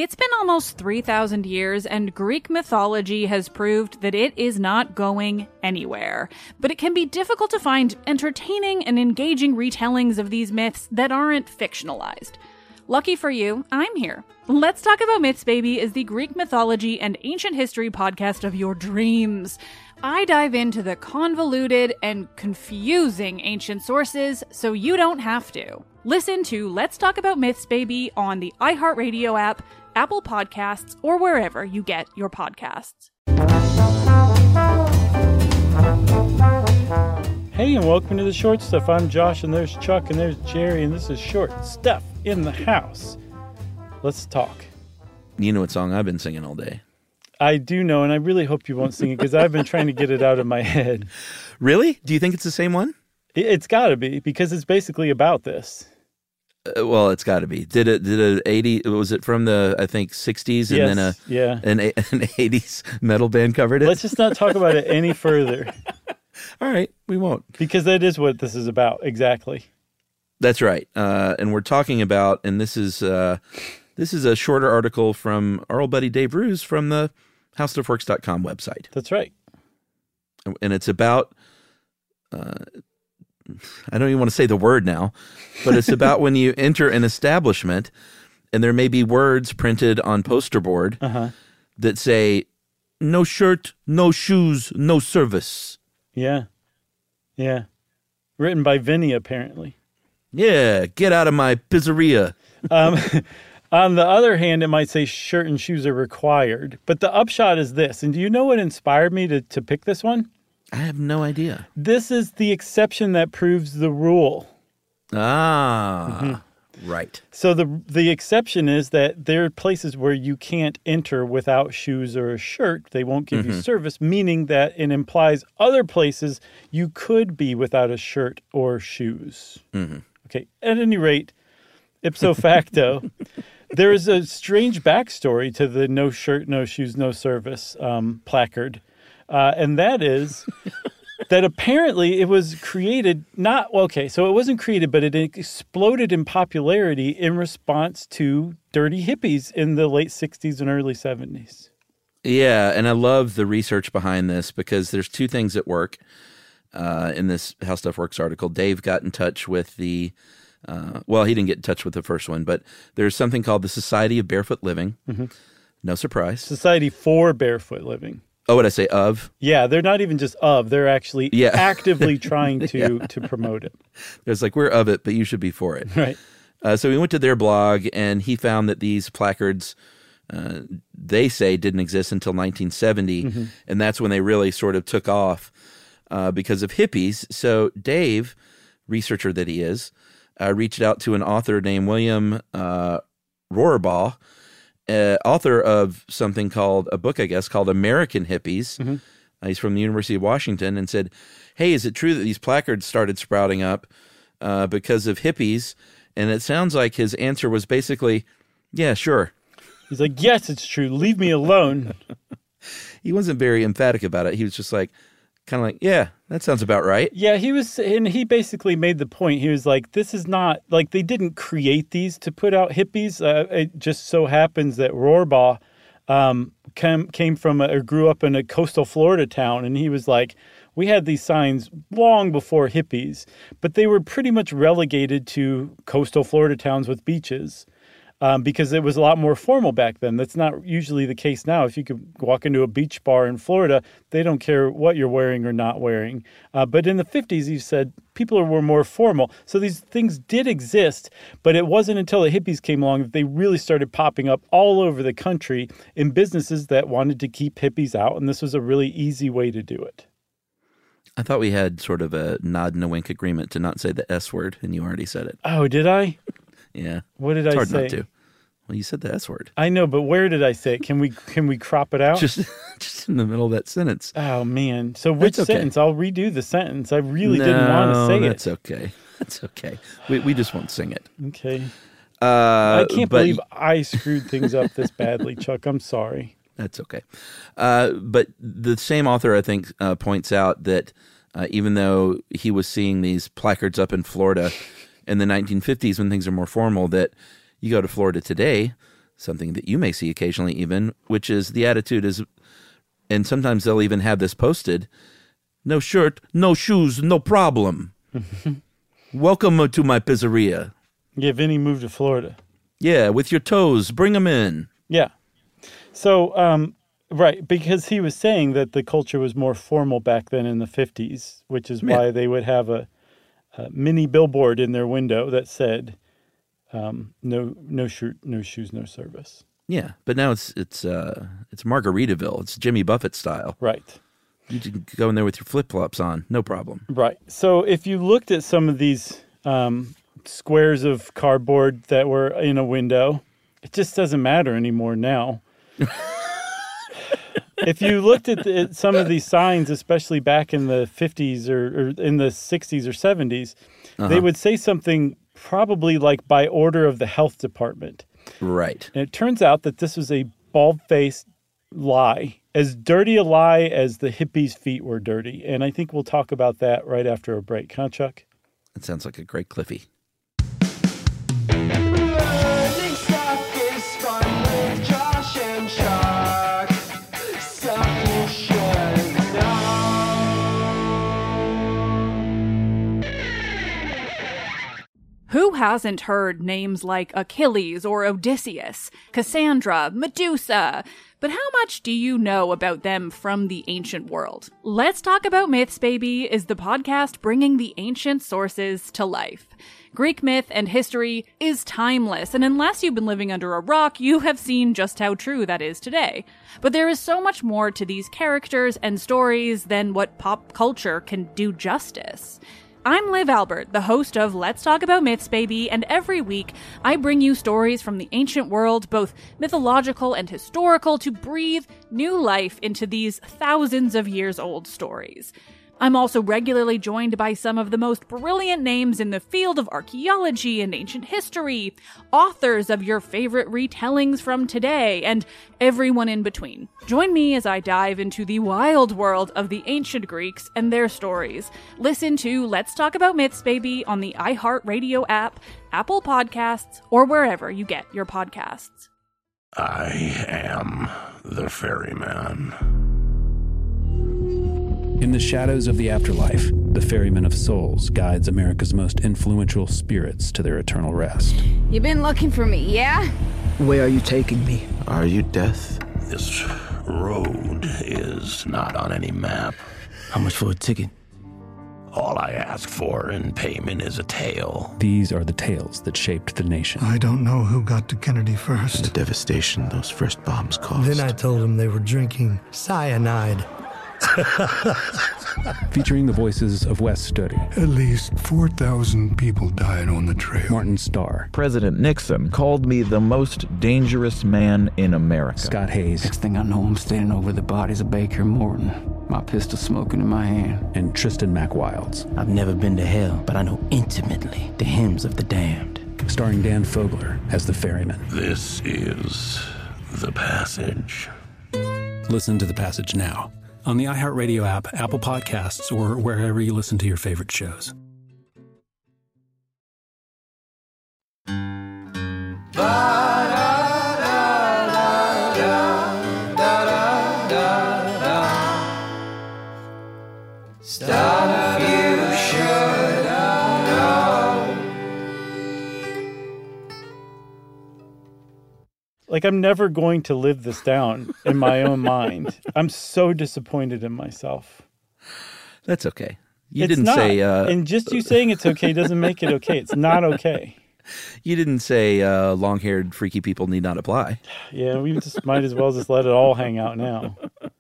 It's been almost 3,000 years, and Greek mythology has proved that it is not going anywhere. But it can be difficult to find entertaining and engaging retellings of these myths that aren't fictionalized. Lucky for you, I'm here. Let's Talk About Myths, Baby is the Greek mythology and ancient history podcast of your dreams. I dive into the convoluted and confusing ancient sources so you don't have to. Listen to Let's Talk About Myths, Baby on the iHeartRadio app, Apple Podcasts, or wherever you get your podcasts. Hey, and welcome to the Short Stuff. I'm Josh, and there's Chuck, and there's Jerry, and this is Short Stuff in the House. Let's talk. You know what song I've been singing all day? I do know, and I really hope you won't sing it, because I've been trying to get it out of my head. Really? Do you think it's the same one? It's got to be, because it's basically about this. Well, it's got to be. Did it 80? Was it from the, I think, 60s, and then an 80s metal band covered it? Let's just not talk about it any further. All right, we won't. Because that is what this is about, exactly. That's right. And we're talking about, and this is a shorter article from our old buddy Dave Roos from the HowStuffWorks.com website. That's right. And it's about, I don't even want to say the word now, but it's about when you enter an establishment and there may be words printed on poster board that say, no shirt, no shoes, no service. Yeah. Yeah. Written by Vinny, apparently. Yeah, get out of my pizzeria. On the other hand, it might say shirt and shoes are required. But the upshot is this. And do you know what inspired me to pick this one? I have no idea. This is the exception that proves the rule. Right. So the exception is that there are places where you can't enter without shoes or a shirt. They won't give you service, meaning that it implies other places you could be without a shirt or shoes. Okay. At any rate, ipso facto, there is a strange backstory to the no shirt, no shoes, no service placard. And that is that apparently it was created so it wasn't created, but it exploded in popularity in response to dirty hippies in the late 60s and early 70s. Yeah, and I love the research behind this because there's two things at work in this How Stuff Works article. Dave got in touch with the he didn't get in touch with the first one, but there's something called the Society of Barefoot Living. No surprise. Society for Barefoot Living. Oh, what did I say, of? Yeah, they're not even just of. They're actually actively trying to promote it. It's like, we're of it, but you should be for it. Right. So we went to their blog, and he found that these placards, they say, didn't exist until 1970, and that's when they really sort of took off because of hippies. So Dave, researcher that he is, reached out to an author named William Rohrbaugh, author of something called, a book, I guess, called American Hippies. He's from the University of Washington, and said, hey, is it true that these placards started sprouting up because of hippies? And it sounds like his answer was basically, yeah, sure. He's like, yes, it's true. Leave me alone. He wasn't very emphatic about it. He was just like, kind of like, yeah, that sounds about right. Yeah, he basically made the point. He was like, this is not, like, they didn't create these to put out hippies. It just so happens that Rohrbaugh came from or grew up in a coastal Florida town, and he was like, we had these signs long before hippies, but they were pretty much relegated to coastal Florida towns with beaches. Because it was a lot more formal back then. That's not usually the case now. If you could walk into a beach bar in Florida, they don't care what you're wearing or not wearing. But in the 50s, you said people were more formal. So these things did exist, but it wasn't until the hippies came along that they really started popping up all over the country in businesses that wanted to keep hippies out. And this was a really easy way to do it. I thought we had sort of a nod and a wink agreement to not say the S word, and you already said it. Oh, did I? Yeah. What did I say? It's hard not to. Well, you said the S word. I know, but where did I say it? Can we crop it out? Just in the middle of that sentence. Oh, man. So which sentence? I'll redo the sentence. I really didn't want to say it. That's okay. That's okay. We just won't sing it. Okay. I can't believe I screwed things up this badly, Chuck. I'm sorry. That's okay. But the same author, I think, points out that even though he was seeing these placards up in Florida in the 1950s when things are more formal, that you go to Florida today, something that you may see occasionally even, which is the attitude is, and sometimes they'll even have this posted, no shirt, no shoes, no problem. Welcome to my pizzeria. Yeah, Vinny moved to Florida. Yeah, with your toes, bring them in. Yeah. So, right, because he was saying that the culture was more formal back then in the 50s, which is why they would have a mini billboard in their window that said, no shirt, no shoes, no service. Yeah, but now it's Margaritaville. It's Jimmy Buffett style. Right. You can go in there with your flip-flops on, no problem. Right. So if you looked at some of these squares of cardboard that were in a window, it just doesn't matter anymore now. If you looked at some of these signs, especially back in the 50s or in the 60s or 70s, they would say something probably like by order of the health department. Right. And it turns out that this was a bald-faced lie, as dirty a lie as the hippies' feet were dirty. And I think we'll talk about that right after a break. Huh, Chuck? That sounds like a great Cliffy. Learning stuff is fun with Josh and Chuck. Stuff you should know. Who hasn't heard names like Achilles or Odysseus, Cassandra, Medusa? But how much do you know about them from the ancient world? Let's Talk About Myths, Baby is the podcast bringing the ancient sources to life. Greek myth and history is timeless, and unless you've been living under a rock, you have seen just how true that is today. But there is so much more to these characters and stories than what pop culture can do justice. I'm Liv Albert, the host of Let's Talk About Myths, Baby, and every week I bring you stories from the ancient world, both mythological and historical, to breathe new life into these thousands of years old stories. I'm also regularly joined by some of the most brilliant names in the field of archaeology and ancient history, authors of your favorite retellings from today, and everyone in between. Join me as I dive into the wild world of the ancient Greeks and their stories. Listen to Let's Talk About Myths, Baby on the iHeartRadio app, Apple Podcasts, or wherever you get your podcasts. I am the ferryman. In the shadows of the afterlife, the Ferryman of Souls guides America's most influential spirits to their eternal rest. You've been looking for me, yeah? Where are you taking me? Are you death? This road is not on any map. How much for a ticket? All I ask for in payment is a tale. These are the tales that shaped the nation. I don't know who got to Kennedy first. The devastation those first bombs caused. Then I told them they were drinking cyanide. Featuring the voices of Wes Studi. At least 4,000 people died on the trail. Martin Starr. President Nixon called me the most dangerous man in America. Scott Hayes. Next thing I know, I'm standing over the bodies of Baker and Morton, my pistol smoking in my hand. And Tristan McWilds. I've never been to hell, but I know intimately the hymns of the damned. Starring Dan Fogler as the ferryman. This is The Passage. Listen to The Passage now on the iHeartRadio app, Apple Podcasts, or wherever you listen to your favorite shows. Stuff you should know. Like, I'm never going to live this down in my own mind. I'm so disappointed in myself. That's okay. You It's didn't not. say... and just you saying it's okay doesn't make it okay. It's not okay. You didn't say long-haired freaky people need not apply. Yeah, we just might as well just let it all hang out now.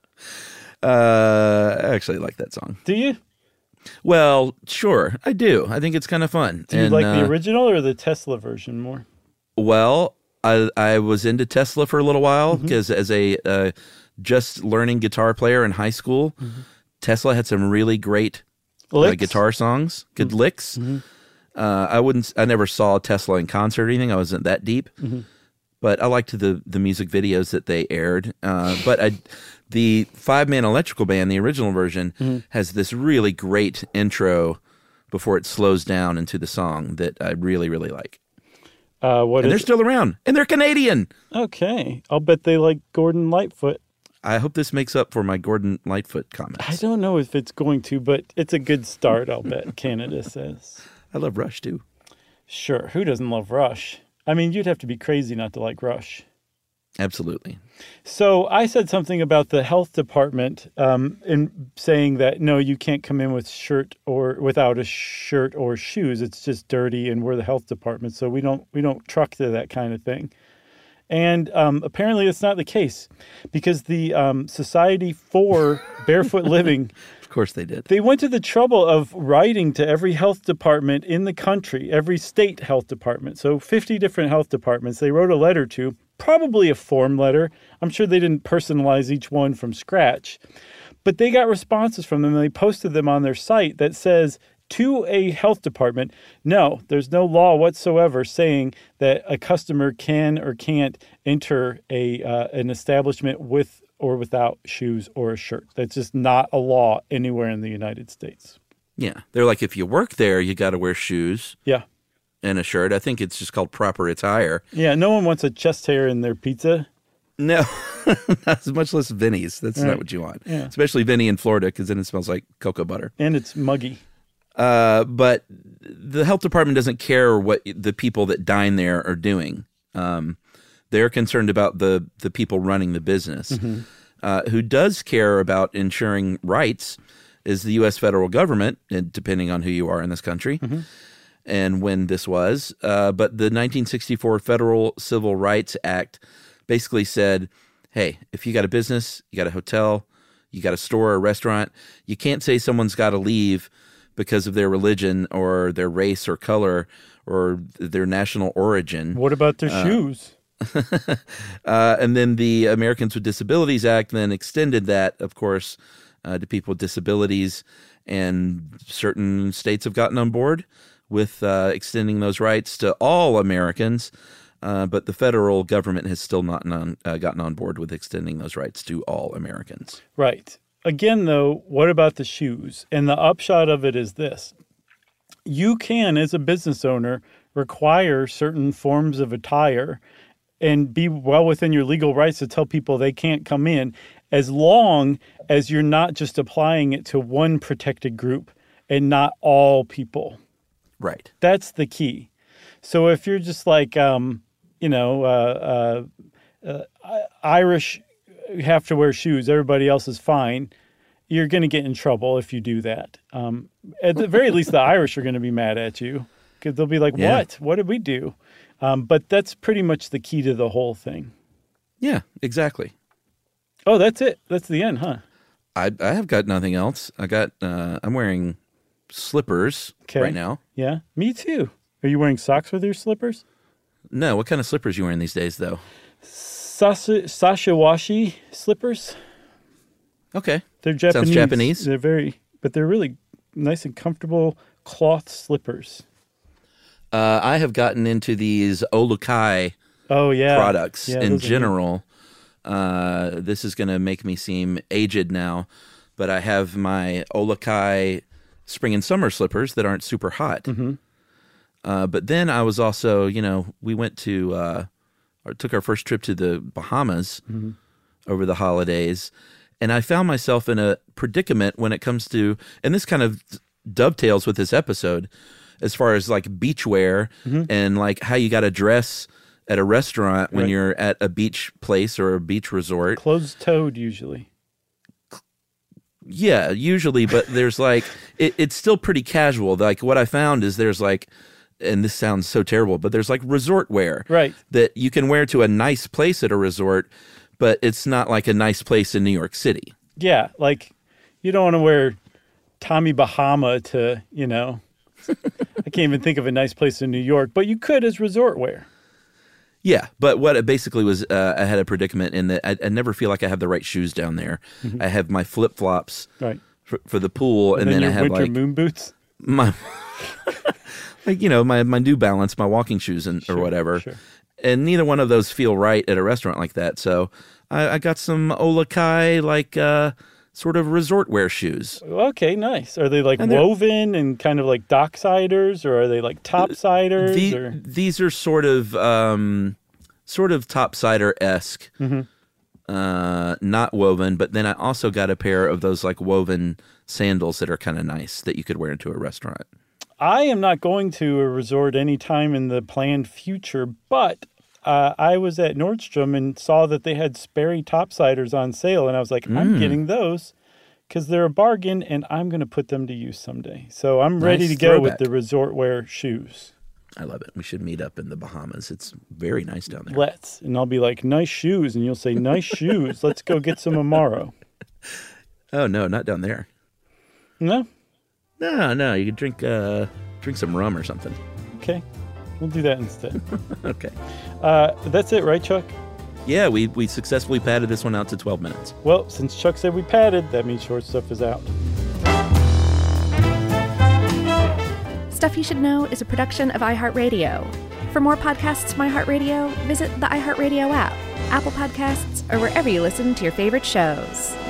I actually like that song. Do you? Well, sure, I do. I think it's kind of fun. Do you like the original or the Tesla version more? Well, I was into Tesla for a little while because as a just learning guitar player in high school, Tesla had some really great guitar songs, good licks. I never saw Tesla in concert or anything. I wasn't that deep, but I liked the music videos that they aired. But the 5-man electrical band, the original version, has this really great intro before it slows down into the song that I really, really like. What and they're is still around, and they're Canadian. Okay. I'll bet they like Gordon Lightfoot. I hope this makes up for my Gordon Lightfoot comments. I don't know if it's going to, but it's a good start, I'll bet, Canada says. I love Rush, too. Sure. Who doesn't love Rush? I mean, you'd have to be crazy not to like Rush. Absolutely. So I said something about the health department in saying that, no, you can't come in with shirt or without a shirt or shoes. It's just dirty, and we're the health department, so we don't truck to that kind of thing. And apparently it's not the case, because the Society for Barefoot Living, of course they did. They went to the trouble of writing to every health department in the country, every state health department. So 50 different health departments they wrote a letter to, probably a form letter. I'm sure they didn't personalize each one from scratch. But they got responses from them, and they posted them on their site that says, to a health department, no, there's no law whatsoever saying that a customer can or can't enter an establishment with or without shoes or a shirt. That's just not a law anywhere in the United States. Yeah. They're like, if you work there, you got to wear shoes. Yeah. And a shirt. I think it's just called proper attire. Yeah, no one wants a chest hair in their pizza. No, not much less Vinny's. That's not what you want. Yeah. Especially Vinny in Florida, because then it smells like cocoa butter. And it's muggy. But the health department doesn't care what the people that dine there are doing. They're concerned about the people running the business. Mm-hmm. Who does care about ensuring rights is the U.S. federal government, and depending on who you are in this country, mm-hmm. and when this was. But the 1964 Federal Civil Rights Act basically said, hey, if you got a business, you got a hotel, you got a store or a restaurant, you can't say someone's got to leave because of their religion or their race or color or their national origin. What about their shoes? And then the Americans with Disabilities Act then extended that, of course, to people with disabilities, and certain states have gotten on board with extending those rights to all Americans, but the federal government has still not gotten on board with extending those rights to all Americans. Right. Again, though, what about the shoes? And the upshot of it is this. You can, as a business owner, require certain forms of attire and be well within your legal rights to tell people they can't come in, as long as you're not just applying it to one protected group and not all people. Right. That's the key. So if you're just like, Irish have to wear shoes, everybody else is fine, you're going to get in trouble if you do that. At the very least, the Irish are going to be mad at you, because they'll be like, what? What did we do? But that's pretty much the key to the whole thing. Yeah, exactly. Oh, that's it. That's the end, huh? I have got nothing else. I'm wearing slippers right now. Yeah, me too. Are you wearing socks with your slippers? No. What kind of slippers are you wearing these days, though? Sashawashi slippers. Okay. They're Japanese. Sounds Japanese. But they're really nice and comfortable cloth slippers. I have gotten into these Olukai products in general. This is going to make me seem aged now, but I have my Olukai spring and summer slippers that aren't super hot. Mm-hmm. But then I was also, we went to, took our first trip to the Bahamas mm-hmm. over the holidays, and I found myself in a predicament when it comes to, and this kind of dovetails with this episode, as far as like beachwear mm-hmm. and like how you got to dress at a restaurant when you're at a beach place or a beach resort. Closed-toed usually. Yeah, usually, but there's like, it's still pretty casual. Like what I found is there's like, and this sounds so terrible, but there's like resort wear. Right. That you can wear to a nice place at a resort, but it's not like a nice place in New York City. Yeah, like you don't want to wear Tommy Bahama to, I can't even think of a nice place in New York, but you could as resort wear. Yeah, but what it basically was, I had a predicament in that I never feel like I have the right shoes down there. Mm-hmm. I have my flip-flops for the pool, and then I have winter moon boots. My, my New Balance, my walking shoes, or whatever. Sure. And neither one of those feel right at a restaurant like that. So I got some Olukai sort of resort wear shoes. Okay, nice. Are they like woven and kind of like docksiders, or are they like topsiders? These are sort of topsider-esque. Not woven, but then I also got a pair of those like woven sandals that are kind of nice that you could wear into a restaurant. I am not going to a resort anytime in the planned future, but I was at Nordstrom and saw that they had Sperry topsiders on sale, and I was like, I'm getting those because they're a bargain, and I'm going to put them to use someday. So I'm ready to go with the resort wear shoes. I love it. We should meet up in the Bahamas. It's very nice down there. Let's. And I'll be like, nice shoes, and you'll say, nice shoes. Let's go get some Amaro. Oh, no, not down there. No? No. You could drink some rum or something. Okay. We'll do that instead. Okay. That's it, right, Chuck? Yeah, we successfully padded this one out to 12 minutes. Well, since Chuck said we padded, that means Short Stuff is out. Stuff You Should Know is a production of iHeartRadio. For more podcasts from iHeartRadio, visit the iHeartRadio app, Apple Podcasts, or wherever you listen to your favorite shows.